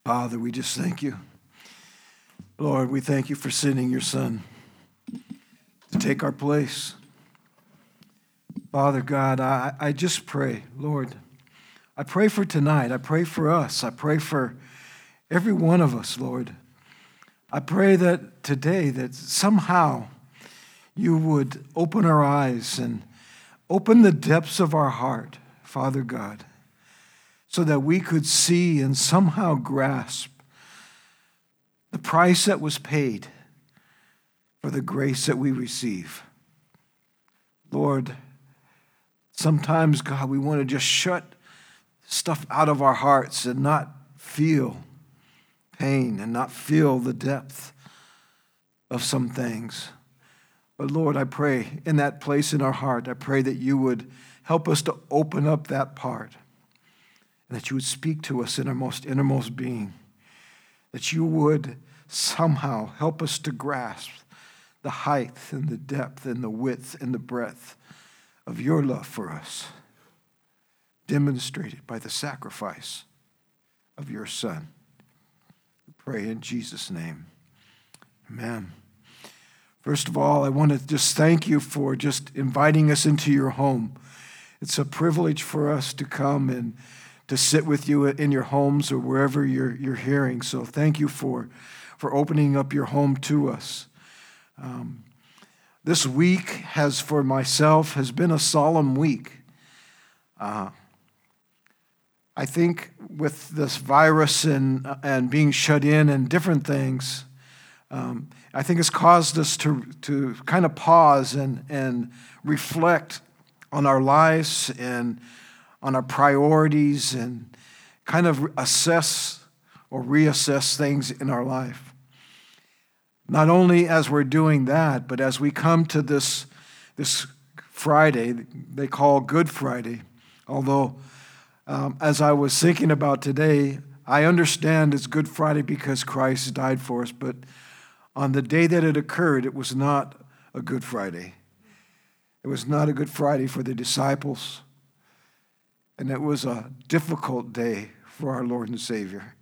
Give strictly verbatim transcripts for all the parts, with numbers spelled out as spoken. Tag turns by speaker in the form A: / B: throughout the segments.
A: Father, we just thank you. Lord, we thank you for sending your Son to take our place. Father God, I, I just pray, Lord, I pray for tonight. I pray for us. I pray for every one of us, Lord. I pray that today that somehow you would open our eyes and open the depths of our heart, Father God, so that we could see and somehow grasp the price that was paid for the grace that we receive. Lord, sometimes, God, we want to just shut stuff out of our hearts and not feel pain and not feel the depth of some things. But Lord, I pray in that place in our heart, I pray that you would help us to open up that part and that you would speak to us in our most innermost being, that you would somehow help us to grasp the height and the depth and the width and the breadth of your love for us, demonstrated by the sacrifice of your Son. We pray in Jesus' name. Amen. First of all, I want to just thank you for just inviting us into your home. It's a privilege for us to come and to sit with you in your homes or wherever you're, you're hearing. So thank you for, for opening up your home to us. Um, this week has, for myself, has been a solemn week. Uh, I think with this virus and, and being shut in and different things, um, I think it's caused us to, to kind of pause and, and reflect on our lives and on our priorities and kind of assess or reassess things in our life. Not only as we're doing that, but as we come to this, this Friday, they call Good Friday, although um, as I was thinking about today, I understand it's Good Friday because Christ died for us, but on the day that it occurred, it was not a Good Friday. It was not a Good Friday for the disciples, and it was a difficult day for our Lord and Savior.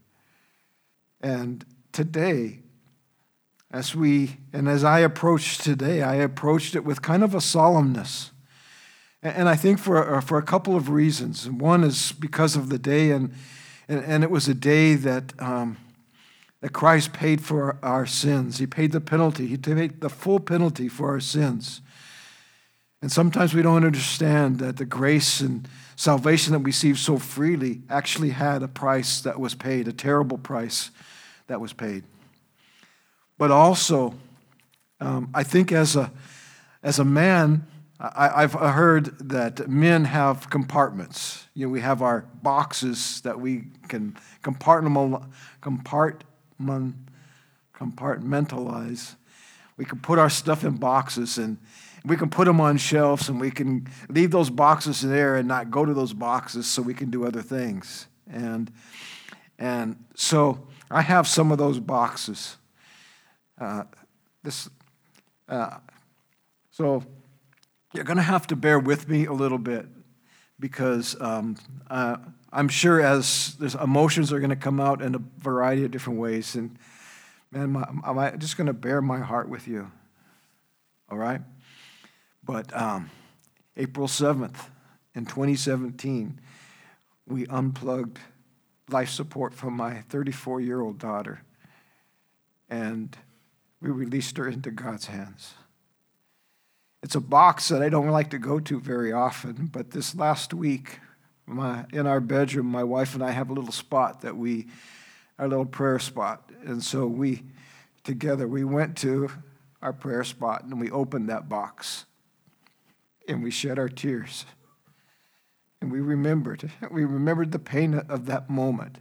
A: And today, as we, and as I approached today, I approached it with kind of a solemnness. And I think for, for a couple of reasons. One is because of the day, and, and, and it was a day that, um, that Christ paid for our sins. He paid the penalty. He paid the full penalty for our sins. And sometimes we don't understand that the grace and salvation that we receive so freely actually had a price that was paid, a terrible price that was paid. But also, um, I think as a as a man, I, I've heard that men have compartments. You know, we have our boxes that we can compartmental, compartment, compartmentalize. We can put our stuff in boxes, and we can put them on shelves, and we can leave those boxes there and not go to those boxes so we can do other things. And and so I have some of those boxes. Uh, this, uh, so you're going to have to bear with me a little bit because um, uh, I'm sure as there's emotions are going to come out in a variety of different ways, and man, my, I'm just going to bear my heart with you. All right, but um, April seventh in twenty seventeen, we unplugged life support from my thirty-four-year-old daughter, and we released her into God's hands. It's a box that I don't like to go to very often, but this last week, my, in our bedroom, my wife and I have a little spot that we, our little prayer spot. And so we, together, we went to our prayer spot and we opened that box and we shed our tears. And we remembered, we remembered the pain of that moment.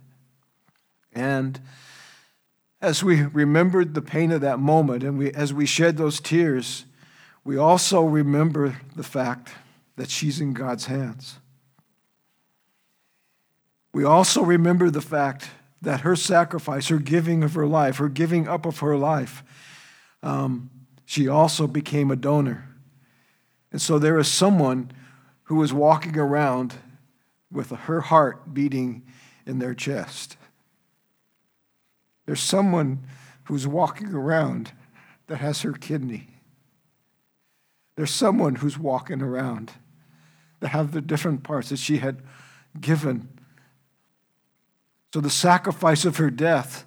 A: And as we remembered the pain of that moment and we, as we shed those tears, we also remember the fact that she's in God's hands. We also remember the fact that her sacrifice, her giving of her life, her giving up of her life, um, she also became a donor. And so there is someone who is walking around with her heart beating in their chest. There's someone who's walking around that has her kidney. There's someone who's walking around that have the different parts that she had given. So the sacrifice of her death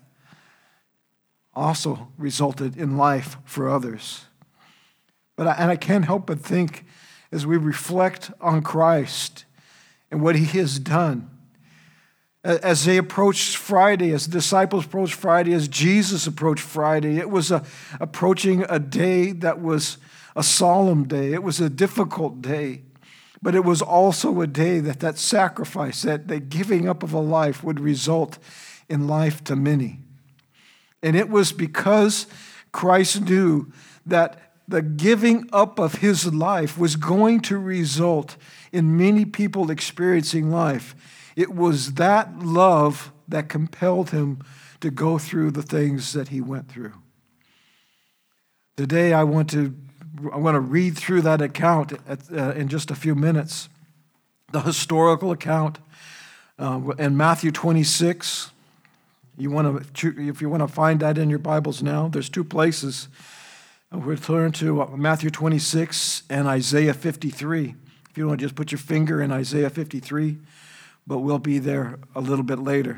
A: also resulted in life for others. But I, and I can't help but think, as we reflect on Christ and what he has done, as they approached Friday, as the disciples approached Friday, as Jesus approached Friday, it was a, approaching a day that was a solemn day. It was a difficult day. But it was also a day that that sacrifice, that the giving up of a life would result in life to many. And it was because Christ knew that the giving up of his life was going to result in many people experiencing life. It was that love that compelled him to go through the things that he went through. Today, I want to I want to read through that account at, uh, in just a few minutes. The historical account uh, in Matthew twenty-six. You want to, if you want to find that in your Bibles now, there's two places. We'll turn to Matthew twenty-six and Isaiah fifty-three. If you want to just put your finger in Isaiah fifty-three, but we'll be there a little bit later.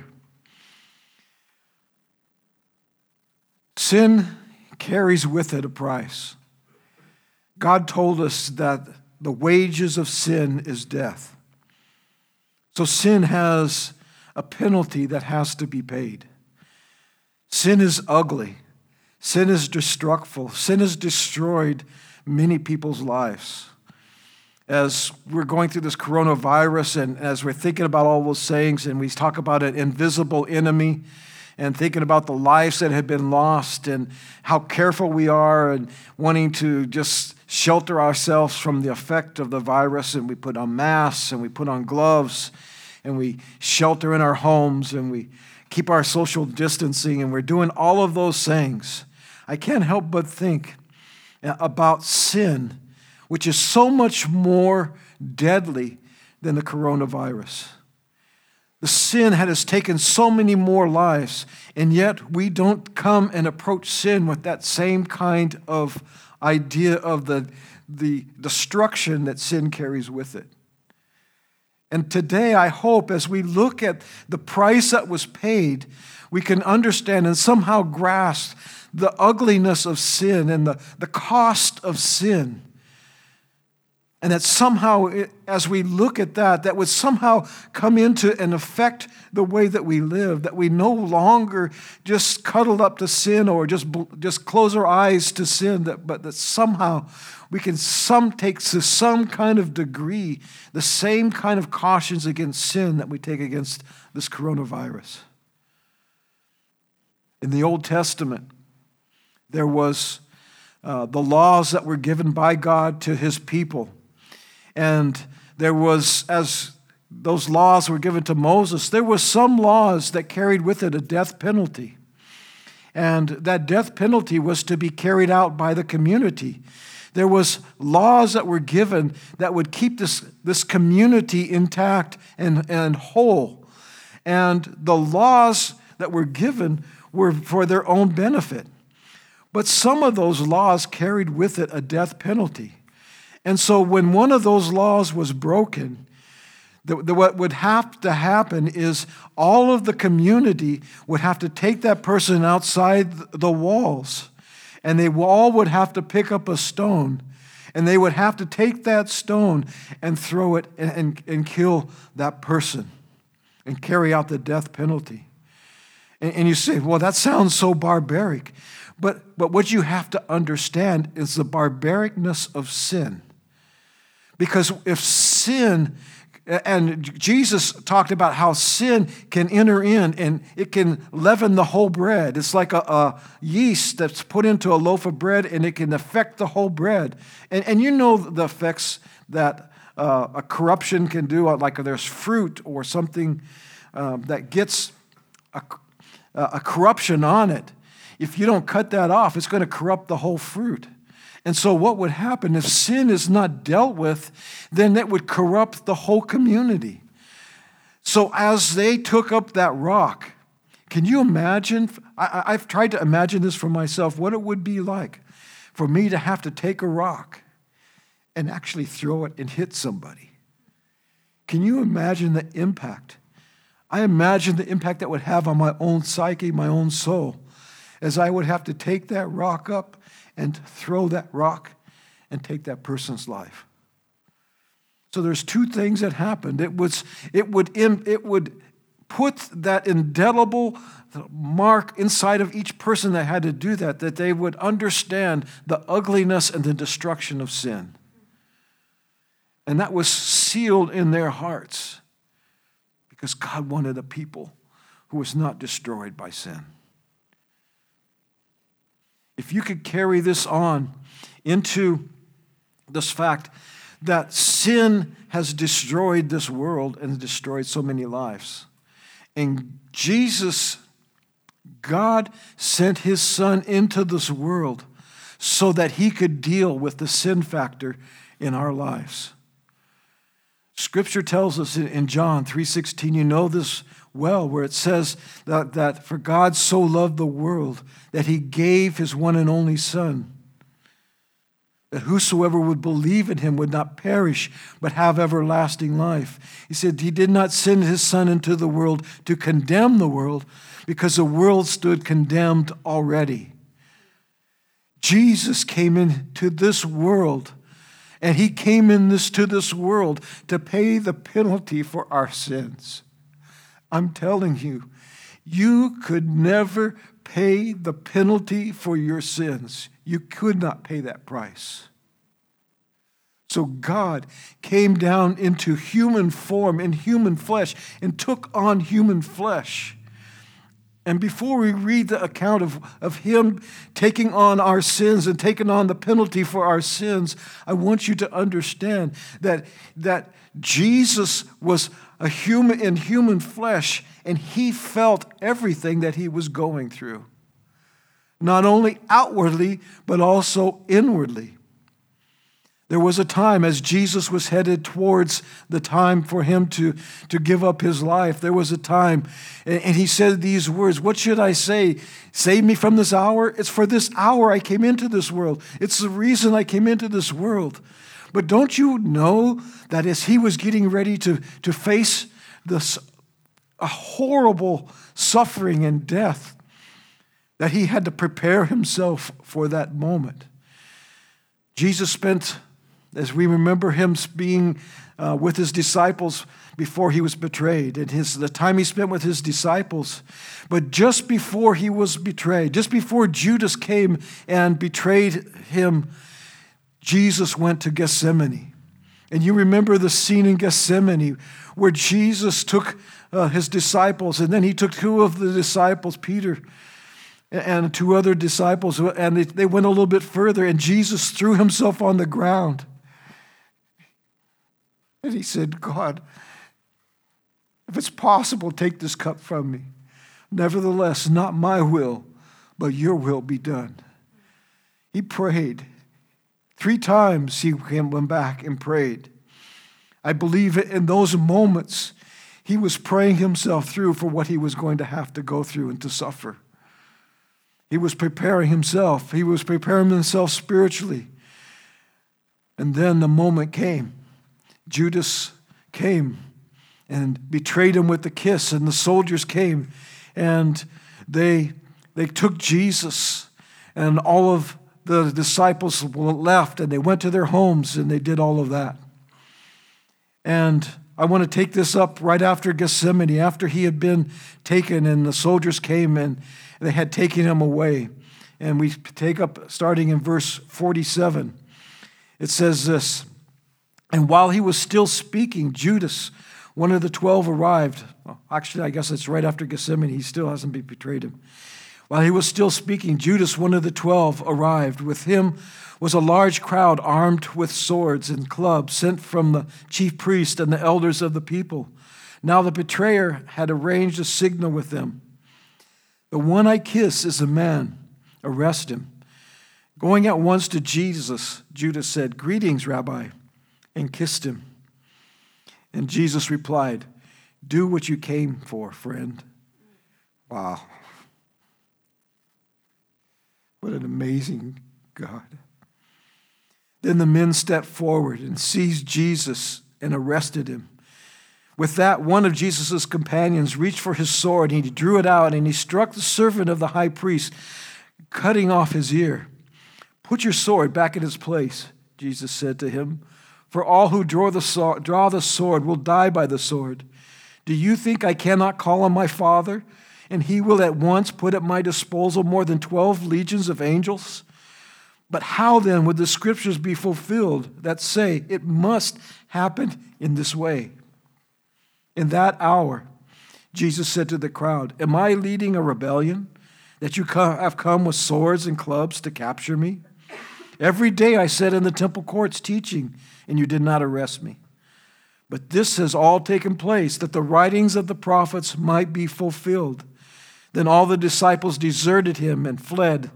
A: Sin carries with it a price. God told us that the wages of sin is death. So sin has a penalty that has to be paid. Sin is ugly. Sin is destructive. Sin has destroyed many people's lives. As we're going through this coronavirus and as we're thinking about all those sayings and we talk about an invisible enemy and thinking about the lives that have been lost and how careful we are and wanting to just shelter ourselves from the effect of the virus, and we put on masks and we put on gloves and we shelter in our homes and we keep our social distancing and we're doing all of those things. I can't help but think about sin, which is so much more deadly than the coronavirus. The sin has taken so many more lives, and yet we don't come and approach sin with that same kind of idea of the, the destruction that sin carries with it. And today, I hope, as we look at the price that was paid, we can understand and somehow grasp the ugliness of sin and the, the cost of sin. And that somehow, as we look at that, that would somehow come into and affect the way that we live, that we no longer just cuddle up to sin or just, just close our eyes to sin, that, but that somehow we can some take to some kind of degree the same kind of cautions against sin that we take against this coronavirus. In the Old Testament, there was uh, the laws that were given by God to his people. And there was, as those laws were given to Moses, there were some laws that carried with it a death penalty. And that death penalty was to be carried out by the community. There was laws that were given that would keep this, this community intact and, and whole. And the laws that were given were for their own benefit. But some of those laws carried with it a death penalty. And so when one of those laws was broken, the, the, what would have to happen is all of the community would have to take that person outside the walls, and they all would have to pick up a stone, and they would have to take that stone and throw it and, and, and kill that person and carry out the death penalty. And, and you say, well, that sounds so barbaric. But, but what you have to understand is the barbaricness of sin. Because if sin, and Jesus talked about how sin can enter in and it can leaven the whole bread. It's like a, a yeast that's put into a loaf of bread and it can affect the whole bread. And, and you know the effects that uh, a corruption can do, like if there's fruit or something uh, that gets a, a corruption on it. If you don't cut that off, it's going to corrupt the whole fruit. And so what would happen if sin is not dealt with, then that would corrupt the whole community. So as they took up that rock, Can you imagine? I, I've tried to imagine this for myself, what it would be like for me to have to take a rock and actually throw it and hit somebody. Can you imagine the impact? I imagine the impact that would have on my own psyche, my own soul, as I would have to take that rock up and throw that rock and take that person's life. So there's two things that happened. It was, it would, it would put that indelible mark inside of each person that had to do that, that they would understand the ugliness and the destruction of sin. And that was sealed in their hearts because God wanted a people who was not destroyed by sin. If you could carry this on into this fact that sin has destroyed this world and destroyed so many lives. And Jesus, God sent his Son into this world so that he could deal with the sin factor in our lives. Scripture tells us in John three sixteen, you know this well, where it says that, that for God so loved the world that he gave his one and only Son, that whosoever would believe in him would not perish, but have everlasting life. He said he did not send his Son into the world to condemn the world, because the world stood condemned already. Jesus came into this world, and he came in this to this world to pay the penalty for our sins. I'm telling you, you could never pay the penalty for your sins. You could not pay that price. So God came down into human form, in human flesh, and took on human flesh. And before we read the account of, of him taking on our sins and taking on the penalty for our sins, I want you to understand that, that Jesus was a human in human flesh, and he felt everything that he was going through. Not only outwardly, but also inwardly. There was a time as Jesus was headed towards the time for him to, to give up his life. There was a time, and, and he said these words, what should I say? Save me from this hour? It's for this hour I came into this world. It's the reason I came into this world. But don't you know that as he was getting ready to, to face this a horrible suffering and death, that he had to prepare himself for that moment. Jesus spent, as we remember him being uh, with his disciples before he was betrayed, and his the time he spent with his disciples. But just before he was betrayed, just before Judas came and betrayed him, Jesus went to Gethsemane. And you remember the scene in Gethsemane where Jesus took uh, his disciples, and then he took two of the disciples, Peter and two other disciples, and they, they went a little bit further, and Jesus threw himself on the ground. And he said, God, if it's possible, take this cup from me. Nevertheless, not my will, but your will be done. He prayed. Three times he went back and prayed. I believe in those moments, he was praying himself through for what he was going to have to go through and to suffer. He was preparing himself. He was preparing himself spiritually. And then the moment came. Judas came and betrayed him with the kiss, and the soldiers came, and they, they took Jesus, and all of the disciples left, and they went to their homes, and they did all of that. And I want to take this up right after Gethsemane, after he had been taken, and the soldiers came, and they had taken him away. And we take up starting in verse forty-seven. It says this, and while he was still speaking, Judas, one of the twelve, arrived. Well, actually, I guess it's right after Gethsemane. He still hasn't been betrayed him. While he was still speaking, Judas, one of the twelve, arrived. With him was a large crowd armed with swords and clubs sent from the chief priest and the elders of the people. Now the betrayer had arranged a signal with them. The one I kiss is a man. Arrest him. Going at once to Jesus, Judas said, Greetings, Rabbi, and kissed him. And Jesus replied, Do what you came for, friend. Wow. What an amazing God. Then the men stepped forward and seized Jesus and arrested him. With that, one of Jesus' companions reached for his sword, and he drew it out, and he struck the servant of the high priest, cutting off his ear. "Put your sword back in its place," Jesus said to him, "for all who draw the sword, draw the sword will die by the sword. Do you think I cannot call on my Father, and he will at once put at my disposal more than twelve legions of angels? But how then would the scriptures be fulfilled that say it must happen in this way?" In that hour, Jesus said to the crowd, "Am I leading a rebellion, that you have come with swords and clubs to capture me? Every day I sat in the temple courts teaching, and you did not arrest me. But this has all taken place, that the writings of the prophets might be fulfilled." Then all the disciples deserted him and fled.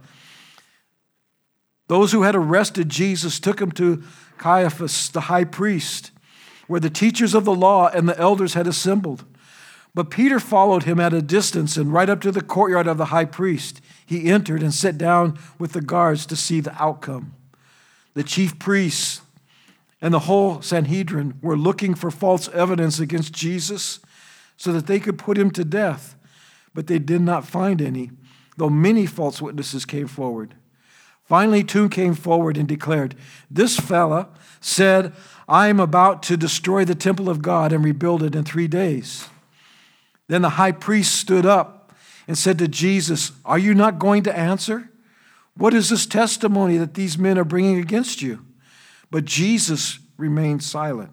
A: Those who had arrested Jesus took him to Caiaphas, the high priest, where the teachers of the law and the elders had assembled. But Peter followed him at a distance, and right up to the courtyard of the high priest, he entered and sat down with the guards to see the outcome. The chief priests and the whole Sanhedrin were looking for false evidence against Jesus so that they could put him to death, but they did not find any, though many false witnesses came forward. Finally, two came forward and declared, "This fella said, I am about to destroy the temple of God and rebuild it in three days." Then the high priest stood up and said to Jesus, "Are you not going to answer? What is this testimony that these men are bringing against you?" But Jesus remained silent.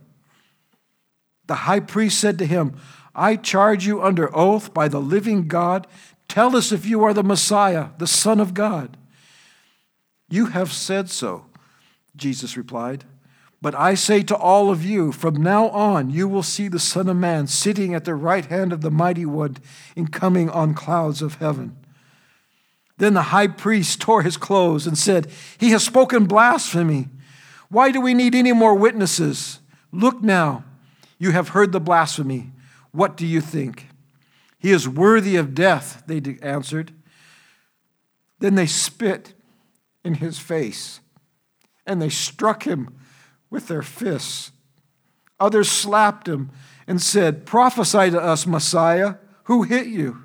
A: The high priest said to him, "I charge you under oath by the living God, tell us if you are the Messiah, the Son of God." "You have said so," Jesus replied. "But I say to all of you, from now on you will see the Son of Man sitting at the right hand of the Mighty One and coming on clouds of heaven." Then the high priest tore his clothes and said, "He has spoken blasphemy. Why do we need any more witnesses? Look now, you have heard the blasphemy. What do you think?" "He is worthy of death," they answered. Then they spit in his face, and they struck him with their fists. Others slapped him and said, "Prophesy to us, Messiah, who hit you?"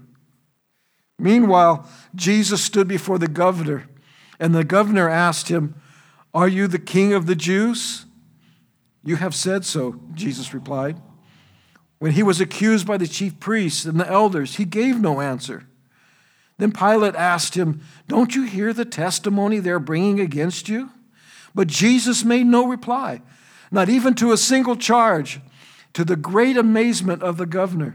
A: Meanwhile, Jesus stood before the governor, and the governor asked him, "Are you the king of the Jews?" "You have said so," Jesus replied. When he was accused by the chief priests and the elders, he gave no answer. Then Pilate asked him, "Don't you hear the testimony they're bringing against you?" But Jesus made no reply, not even to a single charge, to the great amazement of the governor.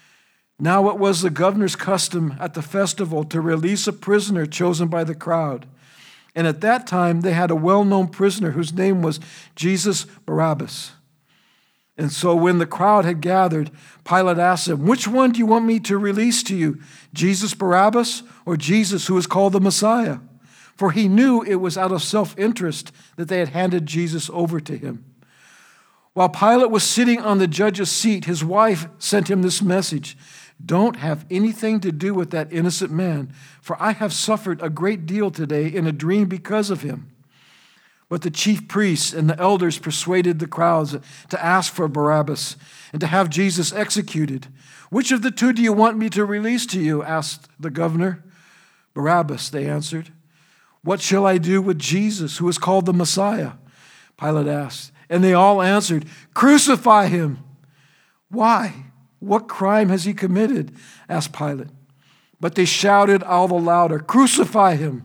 A: Now it was the governor's custom at the festival to release a prisoner chosen by the crowd. And at that time they had a well-known prisoner whose name was Jesus Barabbas. And so when the crowd had gathered, Pilate asked them, "Which one do you want me to release to you, Jesus Barabbas or Jesus who is called the Messiah?" For he knew it was out of self-interest that they had handed Jesus over to him. While Pilate was sitting on the judge's seat, his wife sent him this message: "Don't have anything to do with that innocent man, for I have suffered a great deal today in a dream because of him." But the chief priests and the elders persuaded the crowds to ask for Barabbas and to have Jesus executed. "Which of the two do you want me to release to you?" asked the governor. "Barabbas," they answered. "What shall I do with Jesus, who is called the Messiah?" Pilate asked. And they all answered, "Crucify him." "Why? What crime has he committed?" asked Pilate. But they shouted all the louder, "Crucify him."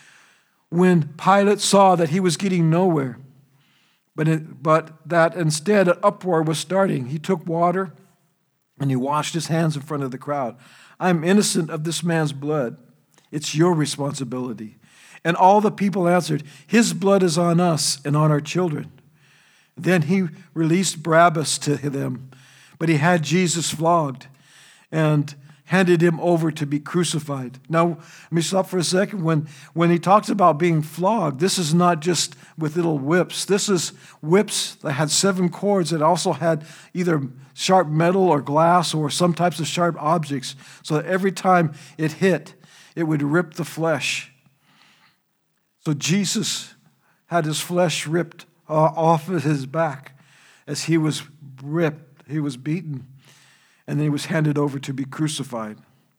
A: When Pilate saw that he was getting nowhere, but, it, but that instead an uproar was starting, he took water and he washed his hands in front of the crowd. "I am innocent of this man's blood. It's your responsibility." And all the people answered, "His blood is on us and on our children." Then he released Barabbas to them, but he had Jesus flogged and handed him over to be crucified. Now, let me stop for a second. When, when he talks about being flogged, this is not just with little whips. This is whips that had seven cords that also had either sharp metal or glass or some types of sharp objects, so that every time it hit, it would rip the flesh. So Jesus had his flesh ripped uh, off of his back as he was ripped, he was beaten, and then he was handed over to be crucified.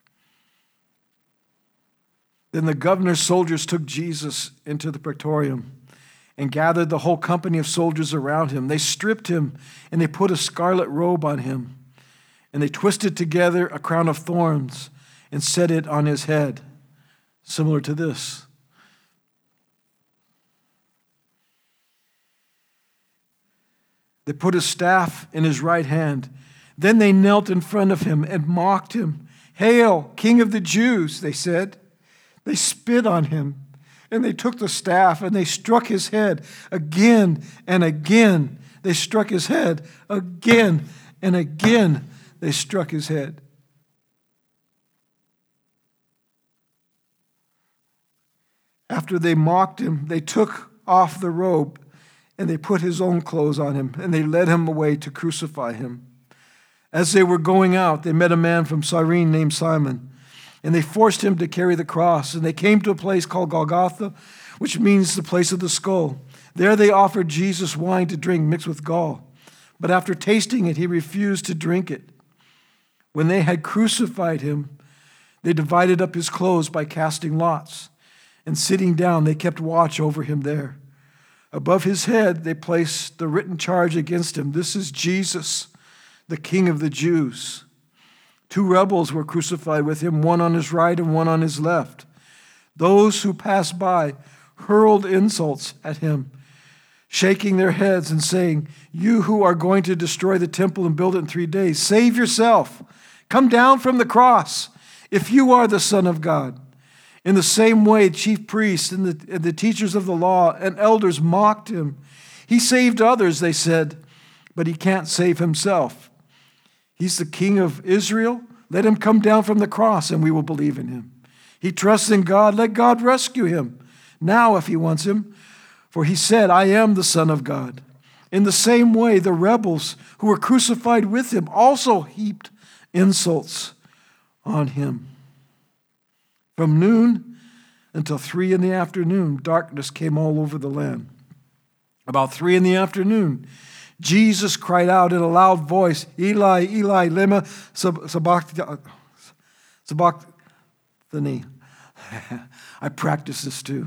A: Then the governor's soldiers took Jesus into the praetorium and gathered the whole company of soldiers around him. They stripped him and they put a scarlet robe on him, and they twisted together a crown of thorns and set it on his head, similar to this. They put a staff in his right hand. Then they knelt in front of him and mocked him. "Hail, King of the Jews," they said. They spit on him, and they took the staff and they struck his head again and again. They struck his head again and again. They struck his head. After they mocked him, they took off the robe and they put his own clothes on him, and they led him away to crucify him. As they were going out, they met a man from Cyrene named Simon, and they forced him to carry the cross. And they came to a place called Golgotha, which means the place of the skull. There they offered Jesus wine to drink mixed with gall. But after tasting it, he refused to drink it. When they had crucified him, they divided up his clothes by casting lots. And sitting down, they kept watch over him there. Above his head, they placed the written charge against him: "This is Jesus, the King of the Jews." Two rebels were crucified with him, one on his right and one on his left. Those who passed by hurled insults at him, shaking their heads and saying, "You who are going to destroy the temple and build it in three days, save yourself. Come down from the cross if you are the Son of God." In the same way, chief priests and the, and the teachers of the law and elders mocked him. "He saved others," they said, "but he can't save himself. He's the King of Israel. Let him come down from the cross and we will believe in him. He trusts in God. Let God rescue him now if he wants him. For he said, 'I am the Son of God.'" In the same way, the rebels who were crucified with him also heaped insults on him. From noon until three in the afternoon, darkness came all over the land. About three in the afternoon, Jesus cried out in a loud voice, "Eli, Eli, lema sabachthani." I practice this too.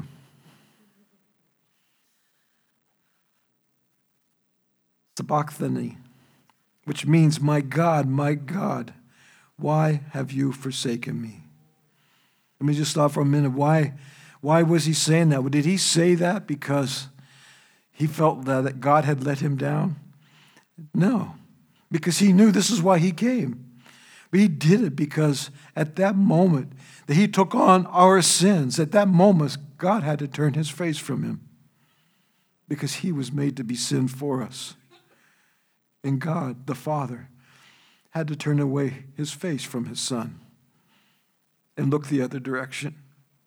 A: Sabachthani, which means, "My God, my God, why have you forsaken me?" Let me just stop for a minute. Why, why was he saying that? Did he say that because he felt that God had let him down? No, because he knew this is why he came. But he did it because at that moment that he took on our sins, at that moment, God had to turn his face from him because he was made to be sin for us. And God, the Father, had to turn away his face from his Son and look the other direction.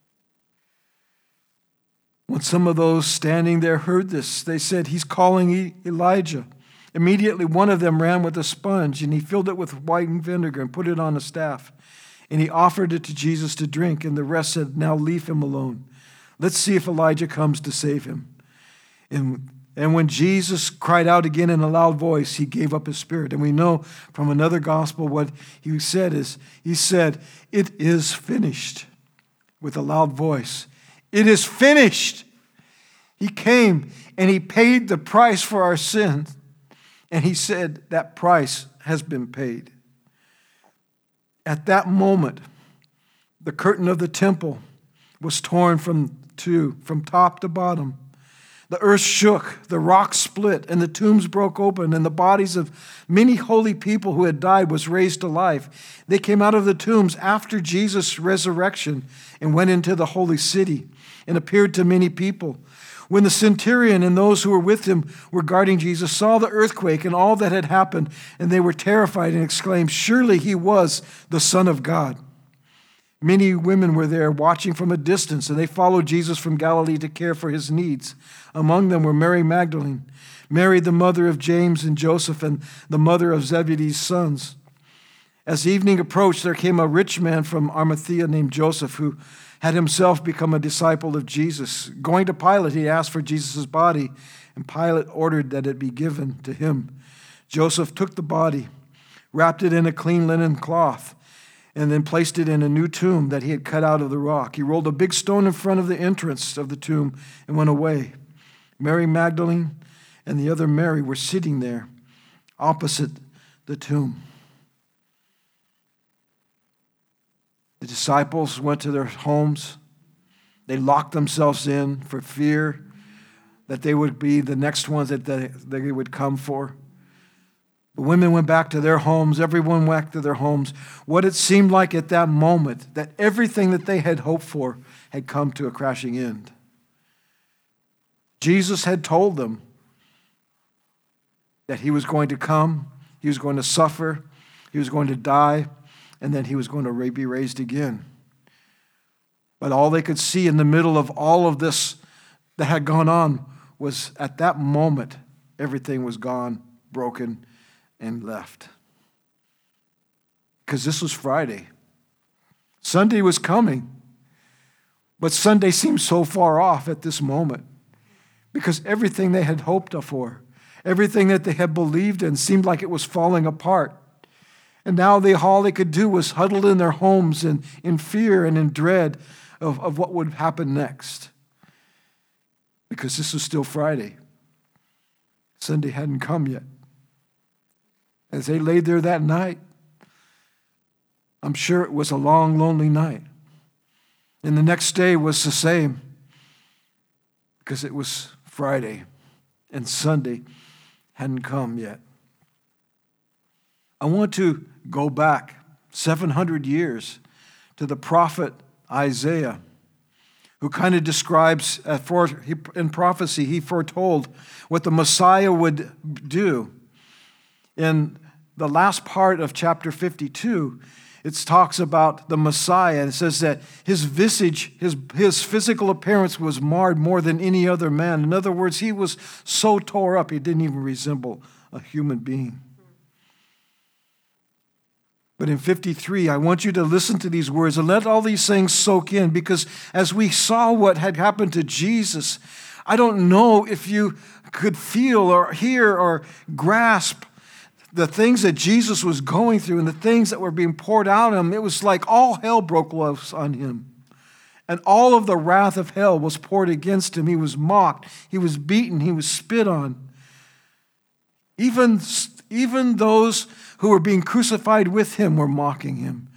A: When some of those standing there heard this, they said, "He's calling Elijah." Immediately one of them ran with a sponge, and he filled it with wine vinegar and put it on a staff. And he offered it to Jesus to drink, and the rest said, "Now leave him alone. Let's see if Elijah comes to save him." And, and when Jesus cried out again in a loud voice, he gave up his spirit. And we know from another gospel what he said is, he said, "It is finished," with a loud voice. It is finished. He came and he paid the price for our sins. And he said that price has been paid. At that moment, the curtain of the temple was torn from two, from top to bottom. The earth shook, the rocks split, and the tombs broke open, and the bodies of many holy people who had died was raised to life. They came out of the tombs after Jesus' resurrection and went into the holy city and appeared to many people. When the centurion and those who were with him were guarding Jesus saw the earthquake and all that had happened, and they were terrified and exclaimed, "Surely he was the Son of God." Many women were there watching from a distance, and they followed Jesus from Galilee to care for his needs. Among them were Mary Magdalene, Mary the mother of James and Joseph, and the mother of Zebedee's sons. As evening approached, there came a rich man from Arimathea named Joseph, who had himself become a disciple of Jesus. Going to Pilate, he asked for Jesus' body, and Pilate ordered that it be given to him. Joseph took the body, wrapped it in a clean linen cloth, and then placed it in a new tomb that he had cut out of the rock. He rolled a big stone in front of the entrance of the tomb and went away. Mary Magdalene and the other Mary were sitting there opposite the tomb. The disciples went to their homes. They locked themselves in for fear that they would be the next ones that they, they would come for. The women went back to their homes. Everyone went back to their homes. What it seemed like at that moment, that everything that they had hoped for had come to a crashing end. Jesus had told them that he was going to come, he was going to suffer, he was going to die, and then he was going to be raised again. But all they could see in the middle of all of this that had gone on was at that moment, everything was gone, broken, and left. Because this was Friday. Sunday was coming. But Sunday seemed so far off at this moment. Because everything they had hoped for, everything that they had believed in seemed like it was falling apart. And now they, all they could do was huddle in their homes in, in fear and in dread of, of what would happen next. Because this was still Friday. Sunday hadn't come yet. As they laid there that night, I'm sure it was a long, lonely night. And the next day was the same. Because it was Friday and Sunday hadn't come yet. I want to go back seven hundred years to the prophet Isaiah, who kind of describes, uh, for, he, in prophecy, he foretold what the Messiah would do. In the last part of chapter fifty-two, it talks about the Messiah, and it says that his visage, his, his physical appearance was marred more than any other man. In other words, he was so tore up, he didn't even resemble a human being. But in fifty-three, I want you to listen to these words and let all these things soak in, because as we saw what had happened to Jesus, I don't know if you could feel or hear or grasp the things that Jesus was going through and the things that were being poured out on him. It was like all hell broke loose on him. And all of the wrath of hell was poured against him. He was mocked. He was beaten. He was spit on. Even, even those who were being crucified with him were mocking him.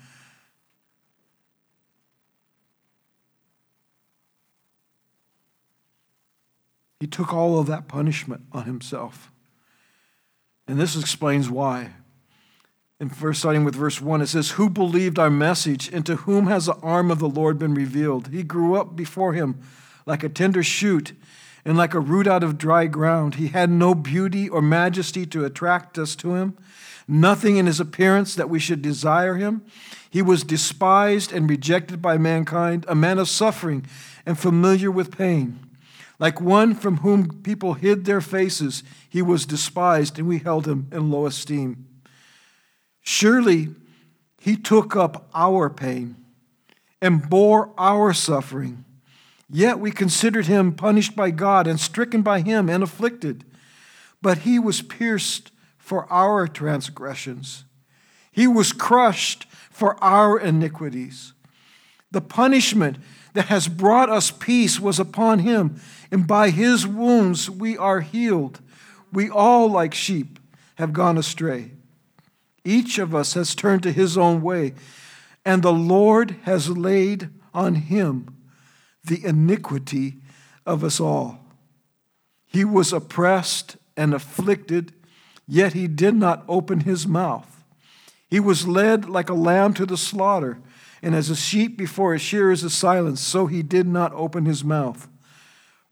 A: He took all of that punishment on himself. And this explains why. In verse, starting with verse one, it says, "Who believed our message, and to whom has the arm of the Lord been revealed? He grew up before him like a tender shoot, and like a root out of dry ground. He had no beauty or majesty to attract us to him, nothing in his appearance that we should desire him. He was despised and rejected by mankind, a man of suffering and familiar with pain. Like one from whom people hid their faces, he was despised, and we held him in low esteem. Surely he took up our pain and bore our suffering. Yet we considered him punished by God and stricken by him and afflicted. But he was pierced for our transgressions. He was crushed for our iniquities. The punishment that has brought us peace was upon him, and by his wounds we are healed. We all, like sheep, have gone astray. Each of us has turned to his own way, and the Lord has laid on him the iniquity of us all. He was oppressed and afflicted, yet he did not open his mouth. He was led like a lamb to the slaughter, and as a sheep before his shearers is silenced, so he did not open his mouth.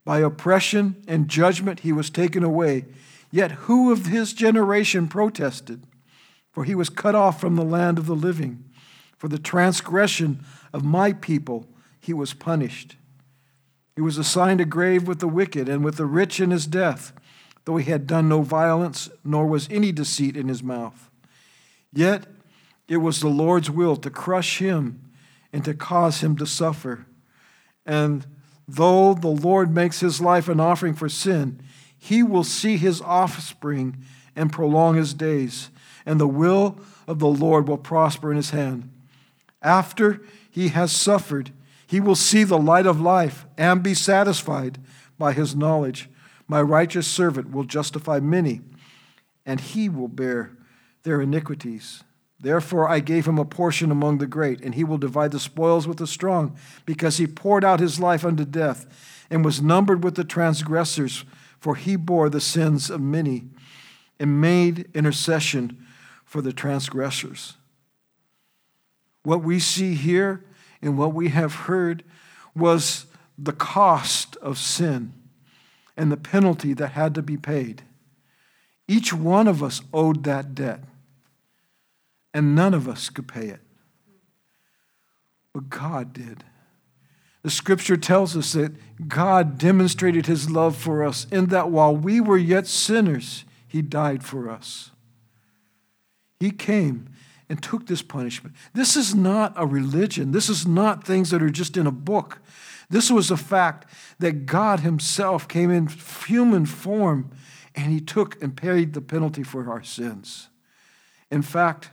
A: By oppression and judgment he was taken away. Yet who of his generation protested? For he was cut off from the land of the living. For the transgression of my people he was punished. He was assigned a grave with the wicked and with the rich in his death, though he had done no violence, nor was any deceit in his mouth. Yet it was the Lord's will to crush him and to cause him to suffer. And though the Lord makes his life an offering for sin, he will see his offspring and prolong his days, and the will of the Lord will prosper in his hand. After he has suffered, he will see the light of life and be satisfied by his knowledge. My righteous servant will justify many, and he will bear their iniquities. Therefore I gave him a portion among the great, and he will divide the spoils with the strong, because he poured out his life unto death, and was numbered with the transgressors, for he bore the sins of many, and made intercession for the transgressors. What we see here and what we have heard was the cost of sin and the penalty that had to be paid. Each one of us owed that debt, and none of us could pay it. But God did. The scripture tells us that God demonstrated his love for us in that while we were yet sinners, he died for us. He came and took this punishment. This is not a religion. This is not things that are just in a book. This was a fact that God himself came in human form, and he took and paid the penalty for our sins. In fact,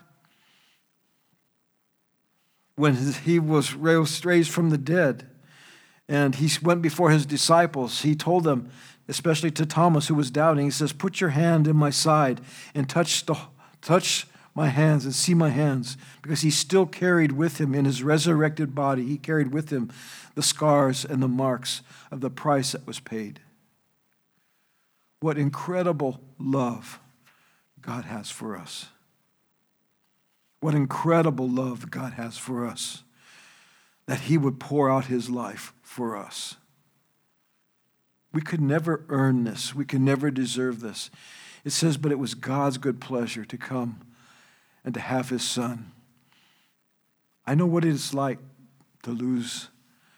A: when he was raised from the dead, and he went before his disciples, he told them, especially to Thomas who was doubting, he says, "Put your hand in my side and touch the touch my hands and see my hands," because he still carried with him in his resurrected body, he carried with him the scars and the marks of the price that was paid. What incredible love God has for us. What incredible love God has for us, that he would pour out his life for us. We could never earn this. We could never deserve this. It says, but it was God's good pleasure to come and to have his son. I know what it is like to lose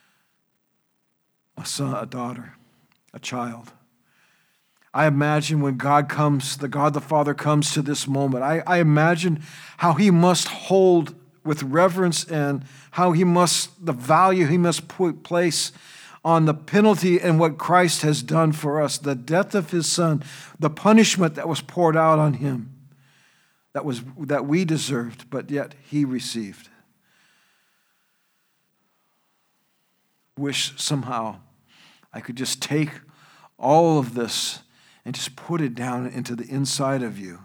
A: a son, a daughter, a child. I imagine when God comes, the God the Father comes to this moment, I, I imagine how he must hold with reverence and how he must, the value he must put place on the penalty and what Christ has done for us, the death of his son, the punishment that was poured out on him, that was that we deserved, but yet he received. Wish somehow I could just take all of this and just put it down into the inside of you.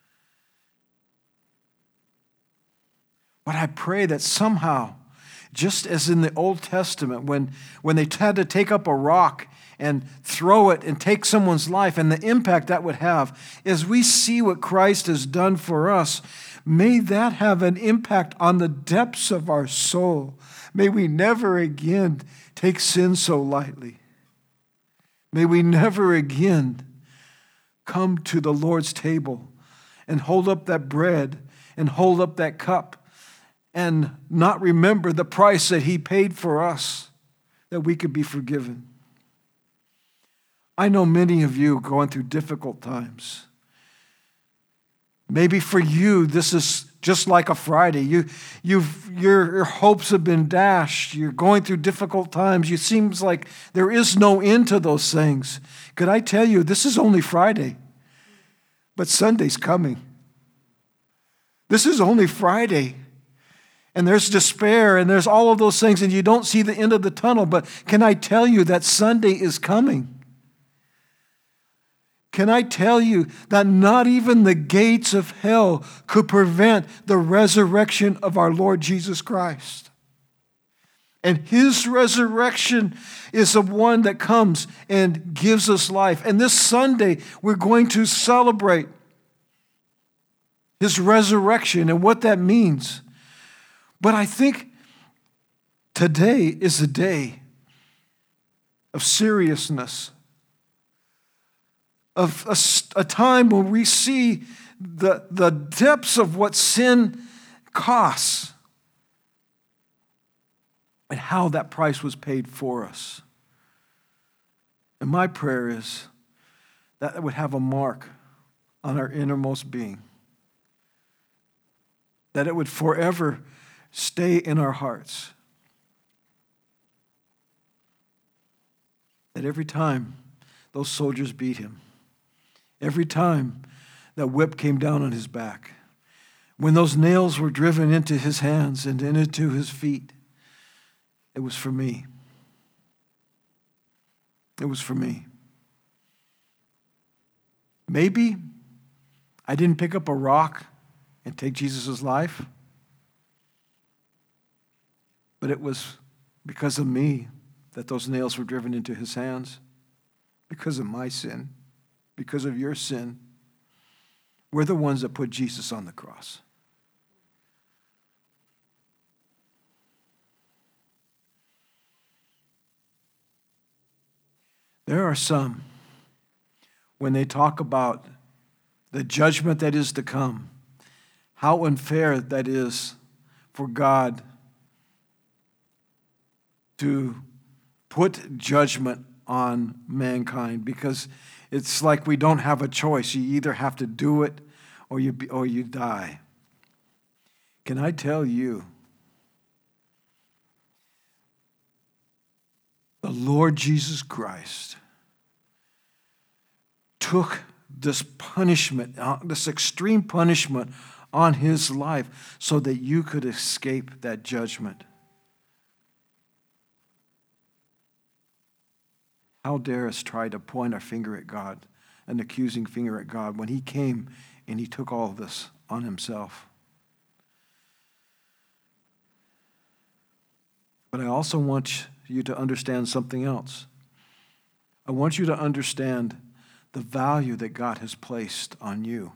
A: But I pray that somehow, just as in the Old Testament, when, when they had to take up a rock and throw it and take someone's life and the impact that would have, as we see what Christ has done for us, may that have an impact on the depths of our soul. May we never again take sin so lightly. May we never again come to the Lord's table and hold up that bread and hold up that cup and not remember the price that he paid for us, that we could be forgiven. I know many of you going through difficult times. Maybe for you, this is just like a Friday. You, you've, your, your hopes have been dashed. You're going through difficult times. It seems like there is no end to those things. Could I tell you, this is only Friday, but Sunday's coming. This is only Friday. And there's despair and there's all of those things, and you don't see the end of the tunnel. But can I tell you that Sunday is coming? Can I tell you that not even the gates of hell could prevent the resurrection of our Lord Jesus Christ? And his resurrection is the one that comes and gives us life. And this Sunday, we're going to celebrate his resurrection and what that means. But I think today is the day of seriousness, of a, a time when we see the, the depths of what sin costs and how that price was paid for us. And my prayer is that it would have a mark on our innermost being, that it would forever stay in our hearts, that every time those soldiers beat him, every time that whip came down on his back, when those nails were driven into his hands and into his feet, it was for me. It was for me. Maybe I didn't pick up a rock and take Jesus' life, but it was because of me that those nails were driven into his hands, because of my sin, because of your sin. We're the ones that put Jesus on the cross. There are some, when they talk about the judgment that is to come, how unfair that is for God to put judgment on mankind, because it's like we don't have a choice. You either have to do it or you or you die. Can I tell you, the Lord Jesus Christ took this punishment, this extreme punishment on his life so that you could escape that judgment. How dare us try to point our finger at God, an accusing finger at God, when he came and he took all of this on himself. But I also want you to understand something else. I want you to understand the value that God has placed on you.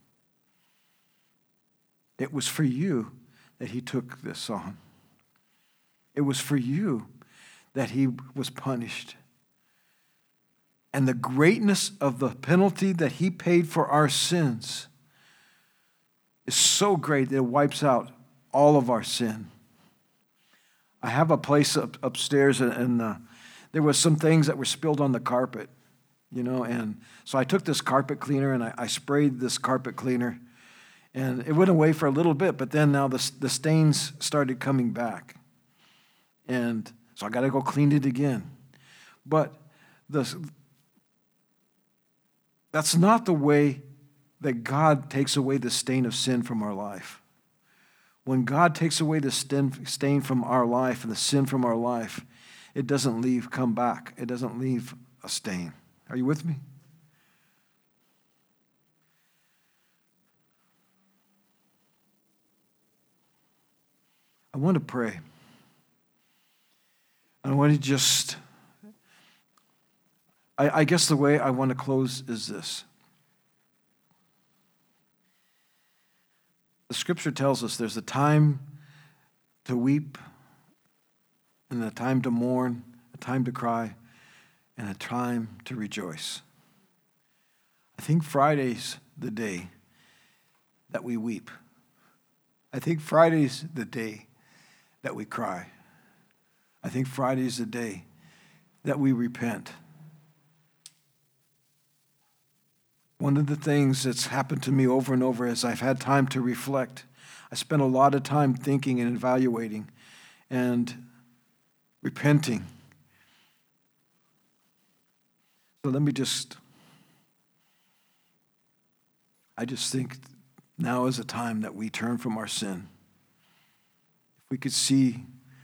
A: It was for you that he took this on. It was for you that he was punished. And the greatness of the penalty that he paid for our sins is so great that it wipes out all of our sin. I have a place up, upstairs, and, and uh, there was some things that were spilled on the carpet, you know, and so I took this carpet cleaner and I, I sprayed this carpet cleaner, and it went away for a little bit, but then now the, the stains started coming back. And so I got to go clean it again. But the That's not the way that God takes away the stain of sin from our life. When God takes away the stain from our life and the sin from our life, it doesn't leave, come back. It doesn't leave a stain. Are you with me? I want to pray. I want to just, I, I guess the way I want to close is this. The scripture tells us there's a time to weep and a time to mourn, a time to cry, and a time to rejoice. I think Friday's the day that we weep. I think Friday's the day that we cry. I think Friday's the day that we repent. One of the things that's happened to me over and over as I've had time to reflect, I spent a lot of time thinking and evaluating and repenting. So let me just, I just think now is a time that we turn from our sin. If we could see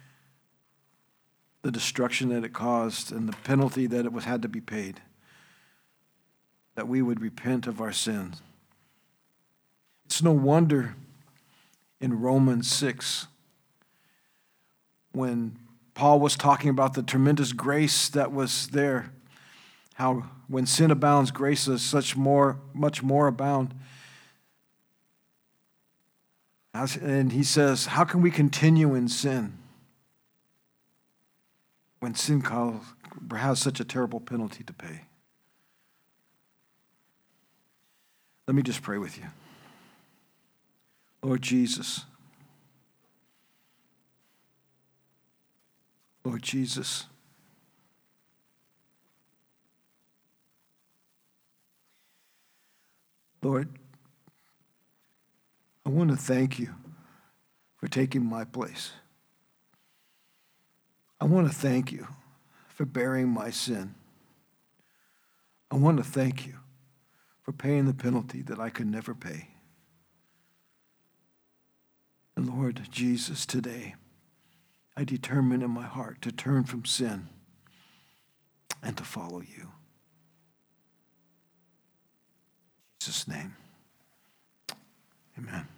A: the destruction that it caused and the penalty that it was had to be paid, that we would repent of our sins. It's no wonder in Romans six, when Paul was talking about the tremendous grace that was there, how when sin abounds, grace is such more, much more abound. And he says, how can we continue in sin? when sin calls, has such a terrible penalty to pay. Let me just pray with you. Lord Jesus, Lord Jesus, Lord, I want to thank you for taking my place. I want to thank you for bearing my sin. I want to thank you for paying the penalty that I could never pay. And Lord Jesus, today, I determine in my heart to turn from sin and to follow you. In Jesus' name, amen.